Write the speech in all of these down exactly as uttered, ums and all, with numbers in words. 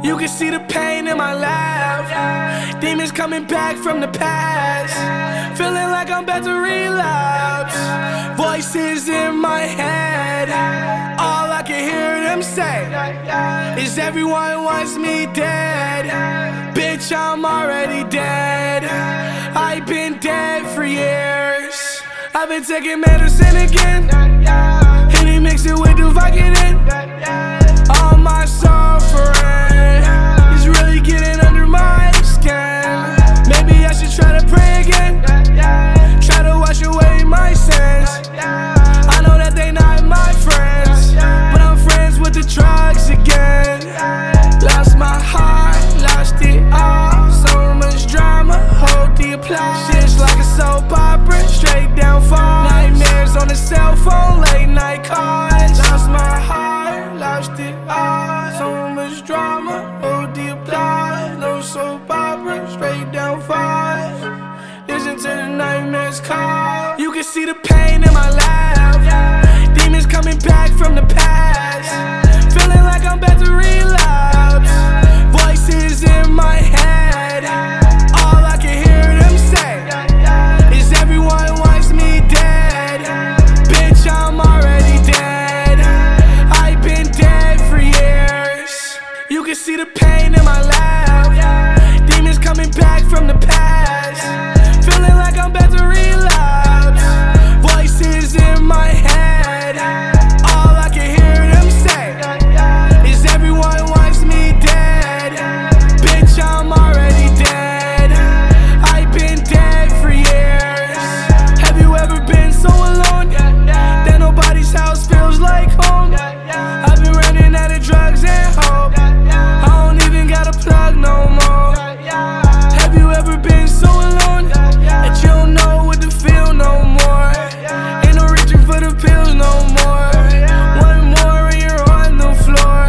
You can see the pain in my laugh. Demons coming back from the past. Feeling like I'm about to relapse. Voices in my head. All I can hear them say is everyone wants me dead. Bitch, I'm already dead. I've been dead for years. I've been taking medicine again. Henny mix it with the Vicodin. All my suffering is really getting under my skin. Maybe I should try to pray again. Try to wash away my sins. I know that they not my friends, but I'm friends with the drugs again. Lost my heart, lost it all. So much drama, hold the applause. Shit's like a soap opera, straight down fall. Nightmares on the cell phone, late night calls. Lost my heart, lost it all. So much drama, hold the applause. No soap opera, straight down falls. Listen to the nightmares call. You can see the pain in my laugh. Demons coming back from the past. Feeling like I'm about to relapse. Voices in my head. All I can hear them say is everyone wants me dead. Bitch, I'm already dead. I've been dead for years. You can see the pain in my laugh. Demons coming back from the past. Feeling like I'm about to relapse. Voices in my head. All I can hear them say is everyone wants me dead. Bitch, I'm already dead. I've been dead for years. Have you ever been so alone that nobody's house feels like home? I've been running out of drugs and hope. I don't even got a plug no more. Have you ever been so alone that you don't know what to feel no more? Ain't no reaching for the pills no more. One more and you're on the floor.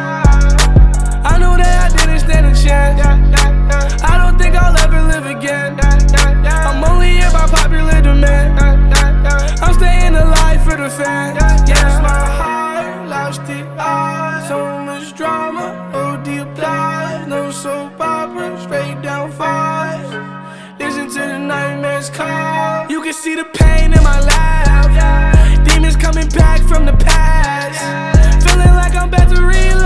I know that I didn't stand a chance. I don't think I'll ever live again. I'm only here by popular demand. I'm staying alive for the fans. Yes, my heart lost it all. So much drama, hold the applause. No soap opera, straight down falls. Listen to the nightmares call. You can see the pain in my laugh. Demons coming back from the past. Feeling like I'm about to relapse.